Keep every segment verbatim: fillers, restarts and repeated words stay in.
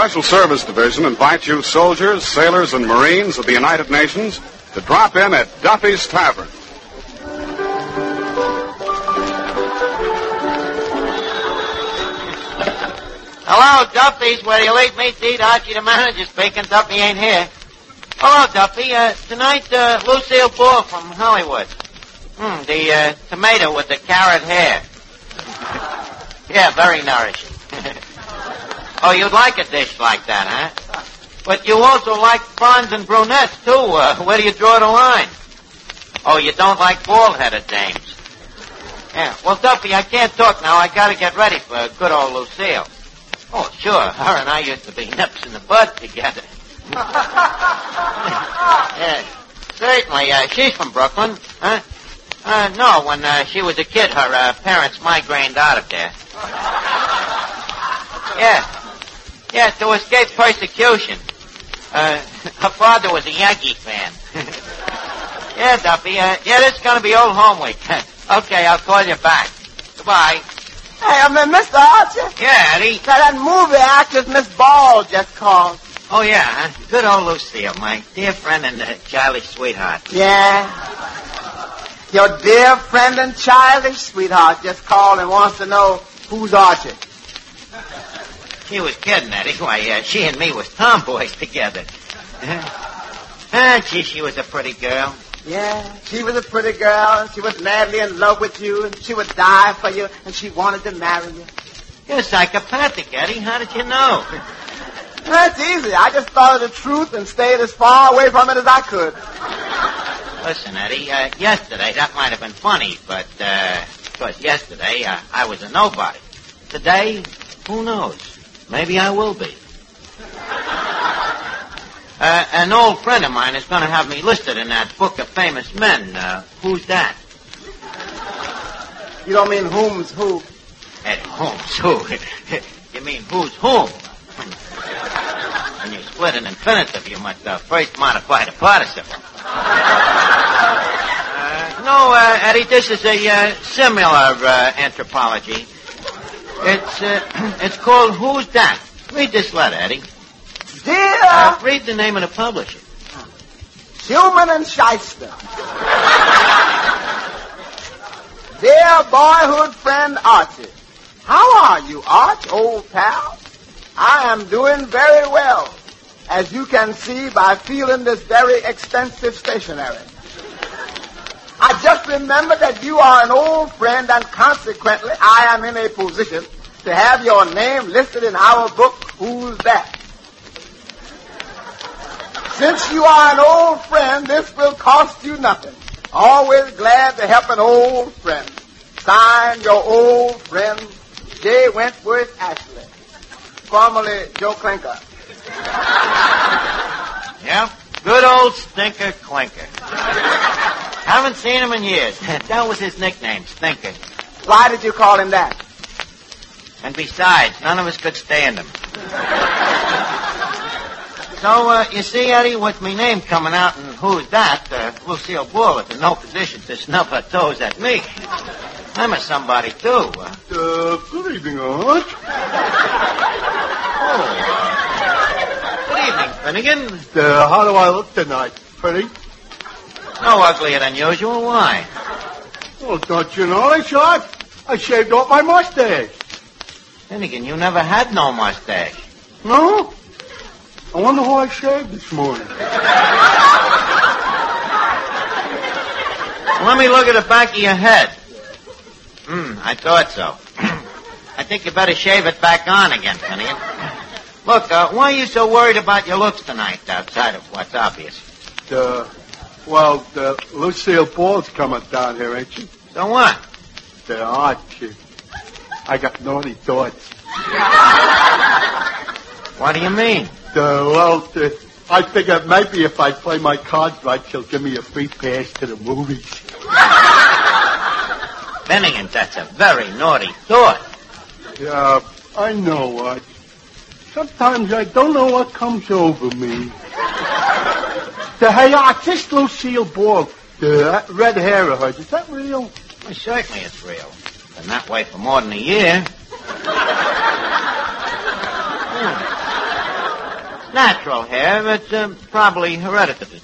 Special Service Division invites you soldiers, sailors, and Marines of the United Nations to drop in at Duffy's Tavern. Hello, Duffy's, where you late meet to eat. Archie, the manager, speaking. Duffy ain't here. Hello, Duffy. Uh, tonight, uh, Lucille Ball from Hollywood. Hmm, the uh, tomato with the carrot hair. Yeah, very nourishing. Oh, you'd like a dish like that, huh? But you also like blondes and brunettes, too. Uh, where do you draw the line? Oh, you don't like bald-headed dames. Yeah, well, Duffy, I can't talk now. I gotta get ready for good old Lucille. Oh, sure. Her and I used to be nips in the bud together. Yeah, certainly. Uh, she's from Brooklyn, huh? Uh, no, when uh, she was a kid, her uh, parents migrated out of there. Yeah. Yeah, to escape persecution. Uh, her father was a Yankee fan. Yeah, Duffy. Uh, yeah, this is going to be old home week. Okay, I'll call you back. Goodbye. Hey, I'm uh, Mister Archer. Yeah, Eddie. That movie actress Miss Ball just called. Oh, yeah, huh? Good old Lucille, my dear friend and uh, childish sweetheart. Yeah. Your dear friend and childish sweetheart just called and wants to know who's Archie. She was kidding, Eddie. Why, uh, she and me was tomboys together. Ah, gee, she was a pretty girl. Yeah, she was a pretty girl, and she was madly in love with you, and she would die for you, and she wanted to marry you. You're psychopathic, Eddie. How did you know? That's easy. I just thought of the truth and stayed as far away from it as I could. Listen, Eddie, uh, yesterday that might have been funny, but, uh, because yesterday uh, I was a nobody. Today, who knows? Maybe I will be. Uh, an old friend of mine is going to have me listed in that book of famous men. Uh, who's that? You don't mean whom's who? Eddie, whom's who? You mean who's whom? When you split an infinitive, you must uh, first modify the participle. Uh, no, uh, Eddie, this is a uh, similar uh, anthropology. It's uh, it's called Who's That? Read this letter, Eddie. Dear... Uh, read the name of the publisher. Human and Shyster. Dear boyhood friend Archie. How are you, Arch, old pal? I am doing very well, as you can see by feeling this very expensive stationery. I just remembered that you are an old friend, and consequently I am in a position to have your name listed in our book, Who's That? Since you are an old friend, this will cost you nothing. Always glad to help an old friend. Signed, your old friend, J. Wentworth Ashley, formerly Joe Clinker. Yeah, good old Stinker Clinker. Haven't seen him in years. That was his nickname, Stinker. Why did you call him that? And besides, none of us could stand him. So, uh, you see, Eddie, with me name coming out and Who's That, uh, Lucille Ball is in no position to snub her toes at me. I'm a somebody, too. Uh, uh good evening, Arch. Oh. Good evening, Finnegan. Uh, how do I look tonight? Pretty? No uglier than usual. Why? Well, don't you know, Arch? I shaved off my mustache. Finnegan, you never had no mustache. No? I wonder who I shaved this morning. Let me look at the back of your head. Hmm, I thought so. I think you better shave it back on again, Finnegan. Look, uh, why are you so worried about your looks tonight, outside of what's obvious? Uh, well, uh, Lucille Ball's coming down here, ain't she? So what? The Arch. I got naughty thoughts. What do you mean? Uh, well, uh, I figured maybe if I play my cards right, she'll give me a free pass to the movies. Finnegan, that's a very naughty thought. Yeah, I know what. Sometimes I don't know what comes over me. The, hey, Arch, this Lucille Ball, the red hair of hers, is that real? Well, certainly it's real. Been that way for more than a year. Hmm. natural hair. It's uh, probably hereditary.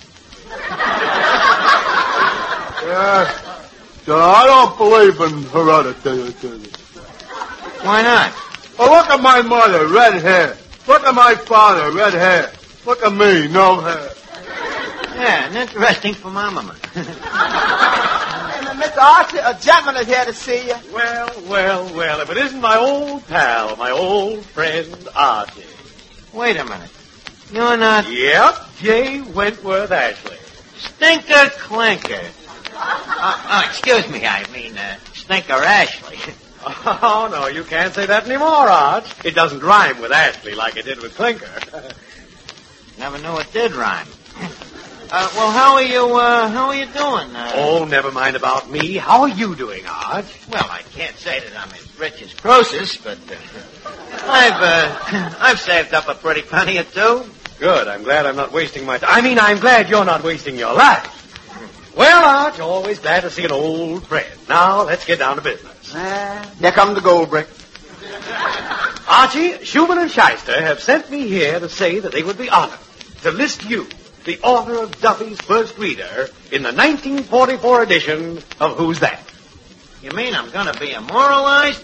Yeah. So I don't believe in heredity. Why not? Well, look at my mother, red hair. Look at my father, red hair. Look at me, no hair. Yeah, and interesting for my mama. Hey, Mister Archie, a gentleman is here to see you. Well, well, well, if it isn't my old pal, my old friend Archie. Wait a minute. You're not... Yep, J. Wentworth Ashley. Stinker Clinker. Uh, uh, excuse me, I mean, uh, Stinker Ashley. Oh, no, you can't say that anymore, Arch. It doesn't rhyme with Ashley like it did with Clinker. Never knew it did rhyme. Uh, well, how are you, uh, how are you doing? Uh, Oh, never mind about me. How are you doing, Arch? Well, I can't say that I'm as rich as Croesus, but uh, I've, uh, I've saved up a pretty penny or two. Good, I'm glad I'm not wasting my time. I mean, I'm glad you're not wasting your life. Well, Arch, always glad to see an old friend. Now, let's get down to business. Uh, there comes the gold brick. Archie, Schumann and Shyster have sent me here to say that they would be honored to list you, the author of Duffy's First Reader, in the nineteen forty-four edition of Who's That? You mean I'm gonna be immortalized?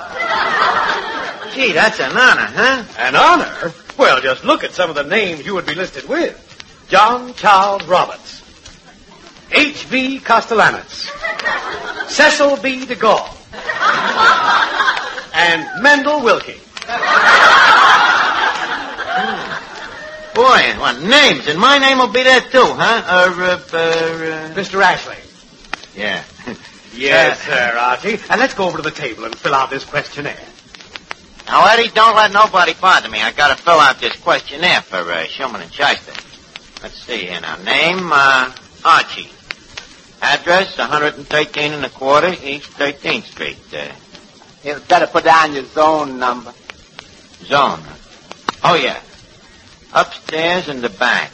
Gee, that's an honor, huh? An honor? Well, just look at some of the names you would be listed with. John Charles Roberts, H V Castellanos, Cecil B. DeGaulle, and Mendel Wilkie. Boy, what names? And my name will be there too, huh? Uh, uh, uh, Mister Ashley. yeah. Yes, Uh, sir, Archie. And let's go over to the table and fill out this questionnaire. Now, Eddie, don't let nobody bother me. I gotta fill out this questionnaire for uh, Schumann and Shyster. Let's see here now. Name, uh, Archie. Address, one thirteen and a quarter East thirteenth Street. Uh, You better put down your zone number. zone. Oh, yeah. Upstairs in the back.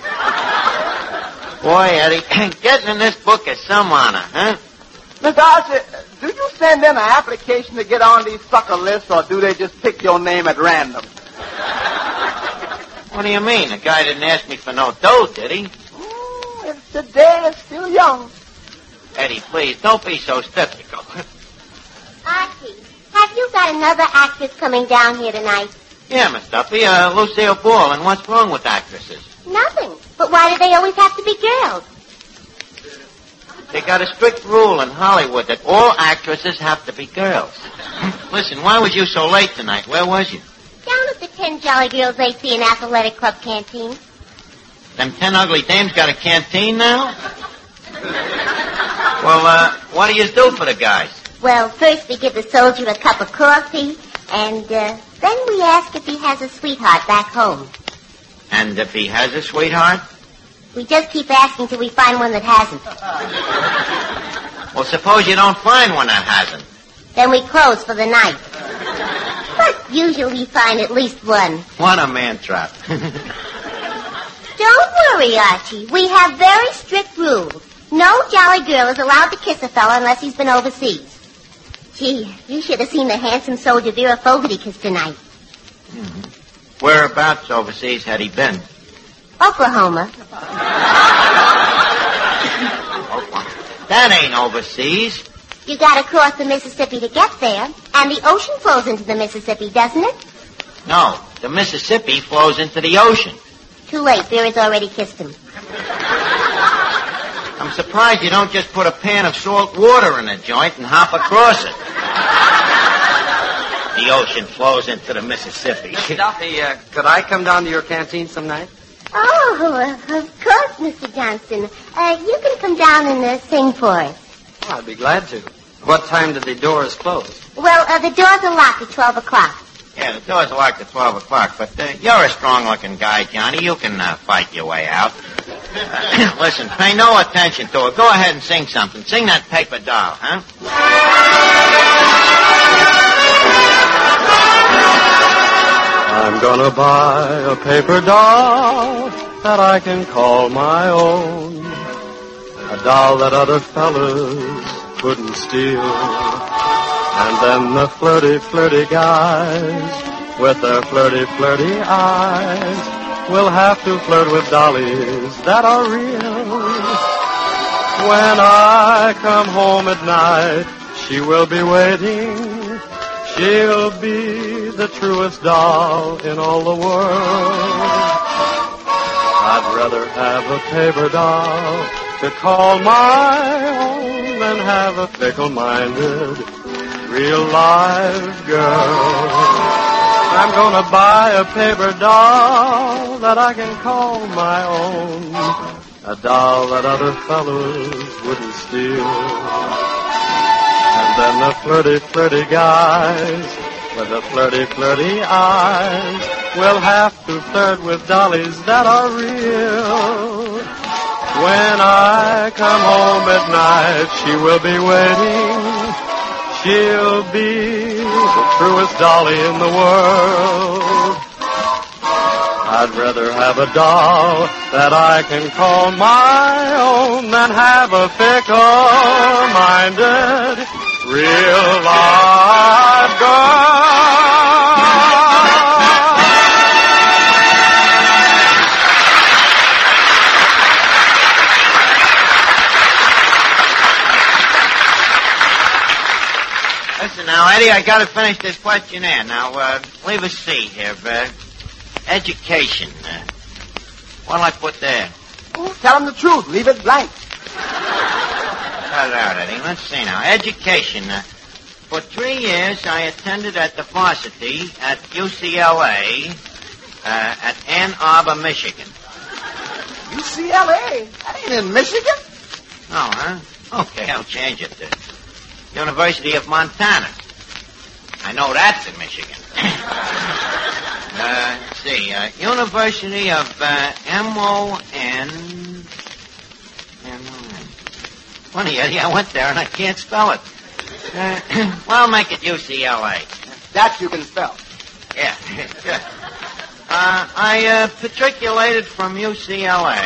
Boy, Eddie, getting in this book is some honor, huh? Mister Archie, do you send in an application to get on these sucker lists, or do they just pick your name at random? What do you mean? The guy didn't ask me for no dough, did he? Mm, if the day is still young. Eddie, please, don't be so skeptical. Archie, have you got another actress coming down here tonight? Yeah, Miss Duffy, uh, Lucille Ball, and what's wrong with actresses? Nothing. But why do they always have to be girls? They got a strict rule in Hollywood that all actresses have to be girls. Listen, why was you so late tonight? Where was you? Down at the Ten Jolly Girls A C and Athletic Club canteen. Them ten ugly dames got a canteen now? Well, uh, what do you do for the guys? Well, first we give the soldier a cup of coffee, and uh, then we ask if he has a sweetheart back home. And if he has a sweetheart? We just keep asking till we find one that hasn't. Well, suppose you don't find one that hasn't. Then we close for the night. But usually we find at least one. What a man trap. Don't worry, Archie. We have very strict rules. No jolly girl is allowed to kiss a fella unless he's been overseas. Gee, you should have seen the handsome soldier Vera Fogarty kiss tonight. Mm-hmm. Whereabouts overseas had he been? Oklahoma. That ain't overseas. You gotta cross the Mississippi to get there, and the ocean flows into the Mississippi, doesn't it? No, the Mississippi flows into the ocean. Too late, Vera's already kissed him. I'm surprised you don't just put a pan of salt water in a joint and hop across it. The ocean flows into the Mississippi. Mister Duffy, uh, could I come down to your canteen some night? Oh, uh, of course, Mister Johnston. Uh, you can come down and uh, sing for us. Oh, I'd be glad to. What time do the doors close? Well, uh, the doors are locked at twelve o'clock. Yeah, the doors are locked at twelve o'clock, but uh, you're a strong-looking guy, Johnny. You can uh, fight your way out. Uh, listen, pay no attention to it. Go ahead and sing something. Sing that paper doll, huh? I'm gonna buy a paper doll that I can call my own. A doll that other fellas couldn't steal. And then the flirty, flirty guys with their flirty, flirty eyes will have to flirt with dollies that are real. When I come home at night, she will be waiting. She'll be the truest doll in all the world. I'd rather have a paper doll to call my own than have a fickle-minded, real-life girl. I'm gonna buy a paper doll that I can call my own, a doll that other fellows wouldn't steal. And then the flirty, flirty guys with the flirty, flirty eyes will have to flirt with dollies that are real. When I come home at night, she will be waiting. She'll be the truest dolly in the world. I'd rather have a doll that I can call my own than have a fickle-minded, real-life girl. Listen now, Eddie, I gotta finish this questionnaire. Now, uh, leave a C here. Uh, education. Uh, what'll I put there? Oh, tell him the truth. Leave it blank. Cut it out, Eddie. Let's see now. Education. Uh, for three years, I attended at the varsity at U C L A uh, at Ann Arbor, Michigan. U C L A? That ain't in Michigan. Oh, huh? Okay, I'll change it to University of Montana. I know that's in Michigan. uh, let's see. Uh, University of uh, M O N. Funny, Eddie, I went there and I can't spell it. Uh, well, I'll make it U C L A. That you can spell. Yeah, good. Uh, I uh, matriculated from U C L A.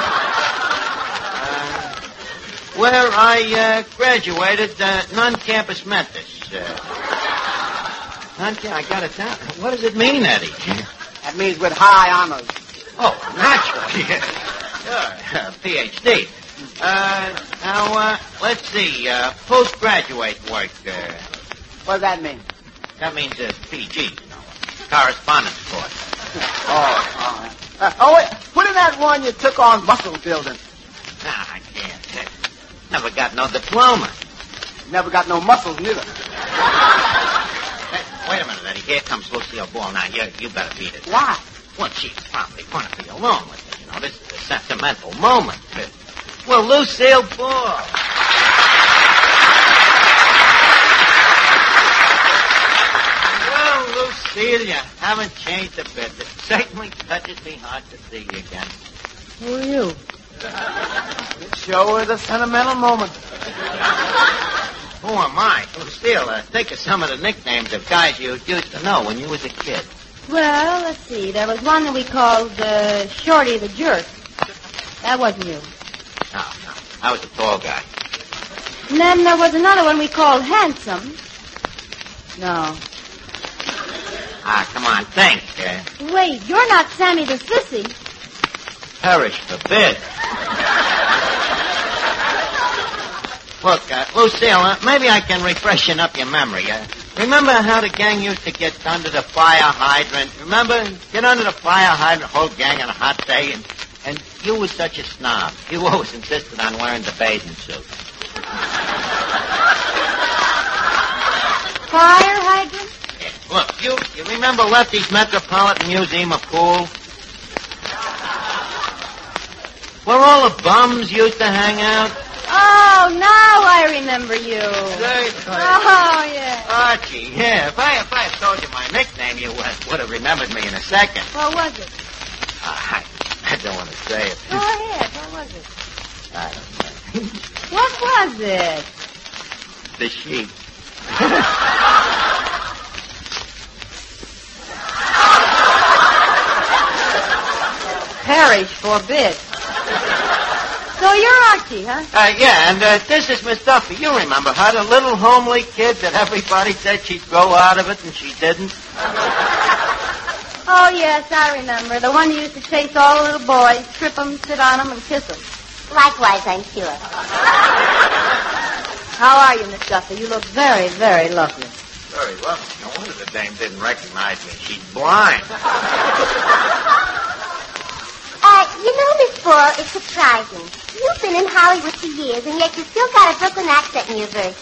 Where I uh, graduated uh, non-campus Memphis. Uh, non- I got it down. What does it mean, Eddie? That means with high honors. Oh, naturally. Sure. Uh, P H D. Uh, now, uh, let's see. Uh, postgraduate work. Uh, what does that mean? That means uh, P G, you know. Correspondence course. Oh, oh. Uh, oh, wait. Put in that one you took on muscle building. Nah, I can't. Never got no diploma. Never got no muscles, neither. Hey, wait a minute, Eddie. Here comes Lucille Ball. Now, you, you better beat it. Why? Well, she's probably going to be alone with me. You know, this is a sentimental moment. Well, Lucille Ball. Well, Lucille, you haven't changed a bit. It certainly touches me hard to see you again. Who are you? It sure is a sentimental moment. Who am I? Lucille, uh, think of some of the nicknames of guys you used to know when you was a kid. Well, let's see. There was one that we called uh, Shorty the Jerk. That wasn't you. No, no. I was a tall guy. And then there was another one we called Handsome. No. Ah, come on, think. Uh, Wait, you're not Sammy the Sissy. perish forbid. Look, uh, Lucille, uh, maybe I can refreshen up your memory. Uh, remember how the gang used to get under the fire hydrant? Remember? Get under the fire hydrant, whole gang on a hot day, and, and you was such a snob. You always insisted on wearing the bathing suit. Fire hydrant? Yeah. Look, you, you remember Lefty's Metropolitan Museum of Pool? Where all the bums used to hang out? Oh, now I remember you. Certainly. Oh, yeah. Archie, yeah. If I, if I had told you my nickname, you would, would have remembered me in a second. What was it? Uh, I, I don't want to say it. Go ahead. What was it? I don't know. What was it? The sheep. Perish forbid. So you're Archie, huh? Uh, yeah, and uh, this is Miss Duffy. You remember her, the little homely kid that everybody said she'd grow out of it, and she didn't? Oh, yes, I remember. The one you used to chase all the little boys, trip them, sit on them, and kiss them. Likewise, I'm sure. How are you, Miss Duffy? You look very, very lovely. Very lovely. No wonder the dame didn't recognize me. She's blind. Uh, you know, Miss Boyle, it's surprising. You've been in Hollywood for years, and yet you still got a Brooklyn accent in your verse.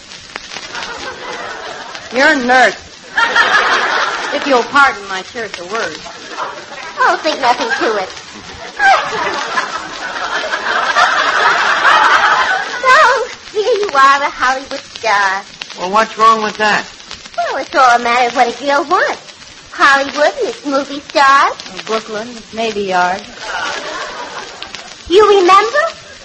You're a nurse. If you'll pardon my choice of words. Oh, think nothing to it. So, here you are, a Hollywood star. Well, what's wrong with that? Well, it's all a matter of what a girl wants. Hollywood and its movie stars. And Brooklyn, its Navy Yard. You remember?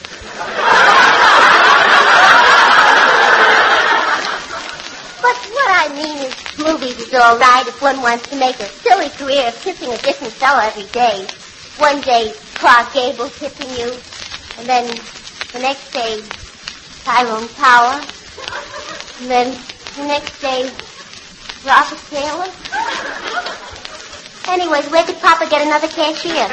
But what I mean is, movies is all right if one wants to make a silly career of kissing a different fella every day. One day, Clark Gable kissing you, and then the next day, Tyrone Power, and then the next day, Robert Taylor. Anyways, where could Papa get another cashier?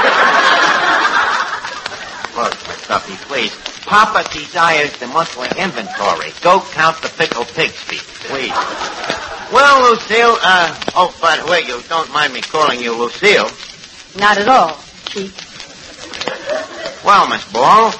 Look, Miss Duffy, please. Papa desires the monthly inventory. Go count the pickled pig's feet, please. Well, Lucille, uh, oh, by the way, you don't mind me calling you Lucille. Not at all, Chief. Well, Miss Ball.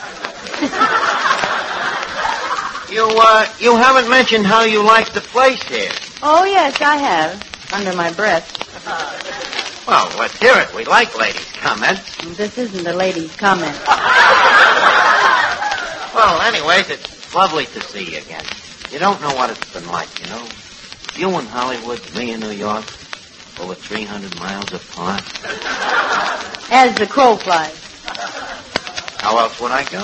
you, uh, you haven't mentioned how you like the place here. Oh, yes, I have. Under my breath. Well, let's hear it. We like ladies' comments. This isn't a lady's comment. Well, anyways, it's lovely to see you again. You don't know what it's been like, you know. You in Hollywood, me in New York, over three hundred miles apart. As the crow flies. How else would I go?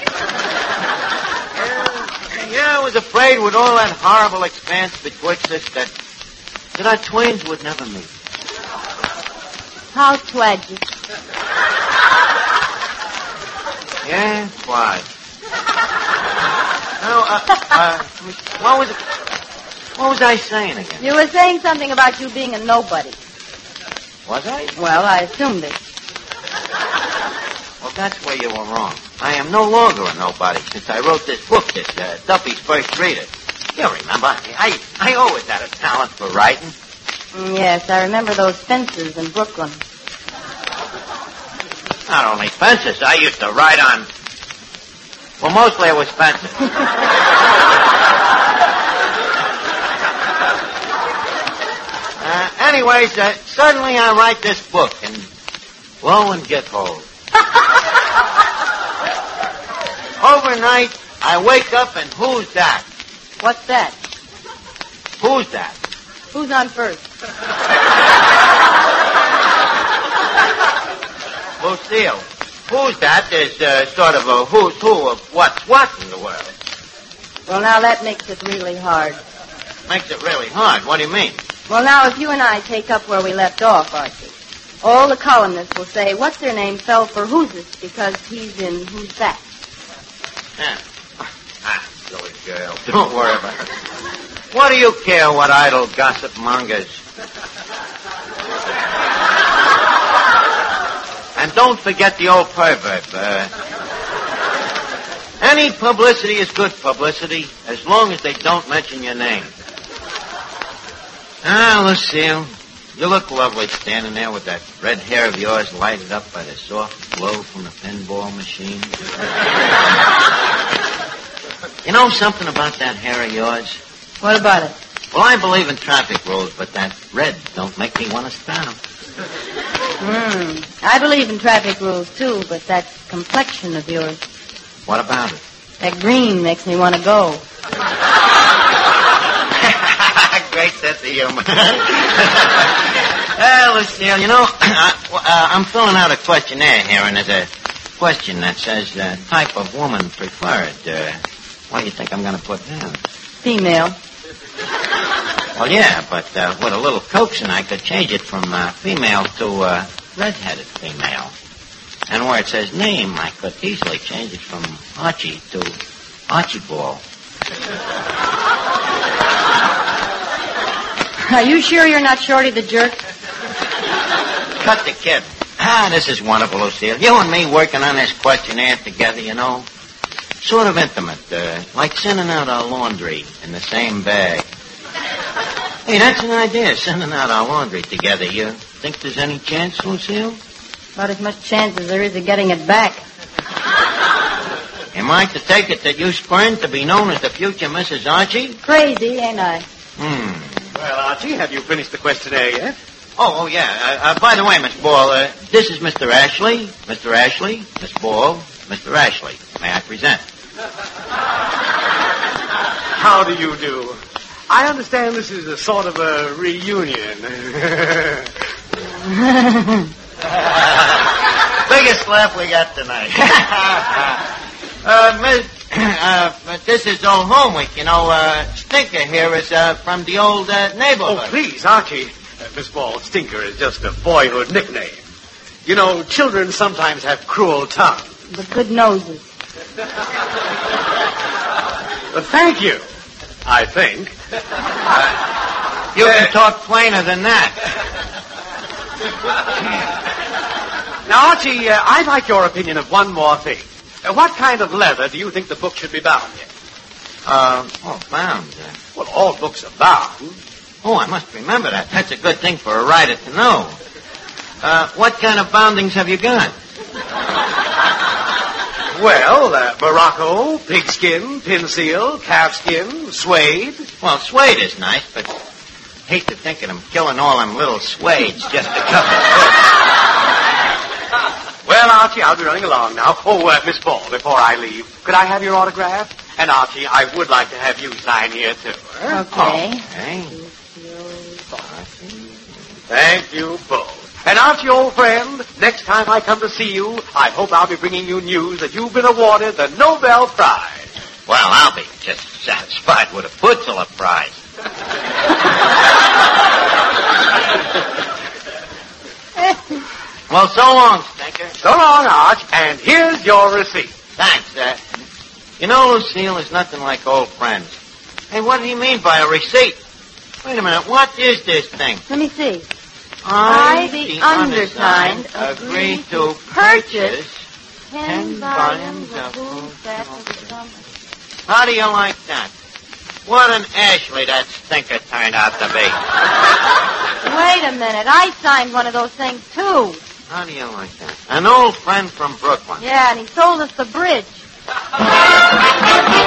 yeah, yeah, I was afraid with all that horrible expanse betwixt us that, that our twains would never meet. How tragic. Yeah, why? No, uh, uh, what was it? What was I saying again? You were saying something about you being a nobody. Was I? Well, I assumed it. Well, that's where you were wrong. I am no longer a nobody since I wrote this book, this uh, Duffy's First Reader. You remember, I, I always had a talent for writing. Mm, yes, I remember those fences in Brooklyn. Not only fences, I used to write on... Well, mostly it was fences. uh, anyways, uh, suddenly I write this book, and lo and behold. Overnight, I wake up, and who's that? What's that? Who's that? Who's on first? Lucille. Who's that is uh, sort of a who's who of what's what in the world. Well, now that makes it really hard. Makes it really hard. What do you mean? Well, now, if you and I take up where we left off, Archie, all the columnists will say, what's their name fell for Who's This because he's in Who's That. Yeah. Ah, silly girl. Don't worry about it. What do you care what idle gossip mongers? And don't forget the old proverb. Uh, any publicity is good publicity as long as they don't mention your name. Ah, Lucille, you look lovely standing there with that red hair of yours lighted up by the soft glow from the pinball machine. You know something about that hair of yours? What about it? Well, I believe in traffic rules, but that red don't make me want to stop. Hmm. I believe in traffic rules, too, but that complexion of yours. What about it? That green makes me want to go. Great sense of humor. Well, Lucille, you know, uh, uh, I'm filling out a questionnaire here, and there's a question that says uh, type of woman preferred. Uh, what do you think I'm going to put down? Female. Well, yeah, but uh, with a little coaxing, I could change it from uh, female to uh, red-headed female. And where it says name, I could easily change it from Archie to Archibald. Are you sure you're not Shorty the Jerk? cut the kid. Ah, this is wonderful, Lucille. You and me working on this questionnaire together, you know. Sort of intimate, uh, like sending out our laundry in the same bag. Hey, that's an idea, sending out our laundry together. You think there's any chance, Lucille? About as much chance as there is of getting it back. Am I to take it that you spurn to be known as the future Missus Archie? Crazy, ain't I? Hmm. Well, Archie, have you finished the questionnaire yet? Oh, oh yeah. Uh, uh, by the way, Miss Ball, uh, this is Mister Ashley. Mister Ashley, Miss Ball, Mister Ashley. May I present? How do you do? I understand this is a sort of a reunion. Biggest laugh we got tonight. uh, Miss, uh, this is old home week. You know, uh, Stinker here is uh, from the old uh, neighborhood. Oh, please, Archie. Uh, Miss Ball, Stinker is just a boyhood nickname. You know, children sometimes have cruel tongues. But good noses. Uh, thank you, I think. Uh, you can talk plainer than that. Now, Archie, uh, I'd like your opinion of one more thing. Uh, what kind of leather do you think the book should be bound in? Uh, oh, bound. Uh, well, all books are bound. Oh, I must remember that. That's a good thing for a writer to know. Uh, what kind of boundings have you got? Well, uh, Morocco, pigskin, pin seal, calfskin, suede. Well, suede is nice, but hate to think of them killing all them little suedes just to cover it. Well, Archie, I'll be running along now. Oh, uh, Miss Ball, before I leave, could I have your autograph? And, Archie, I would like to have you sign here, too. Huh? Okay. Okay. Thank you both. And, Archie, old friend, next time I come to see you, I hope I'll be bringing you news that you've been awarded the Nobel Prize. Well, I'll be just satisfied with a Pulitzer Prize. Well, so long, Stinker. So long, Arch, and here's your receipt. Thanks, uh, you know, Lucille, there's nothing like old friends. Hey, what do you mean by a receipt? Wait a minute, what is this thing? Let me see. I, the, the undersigned, agree to purchase ten volumes of Who's That for the Summer. How do you like that? What an Ashley that Stinker turned out to be. Wait a minute, I signed one of those things, too. How do you like that? An old friend from Brooklyn. Yeah, and he sold us the bridge.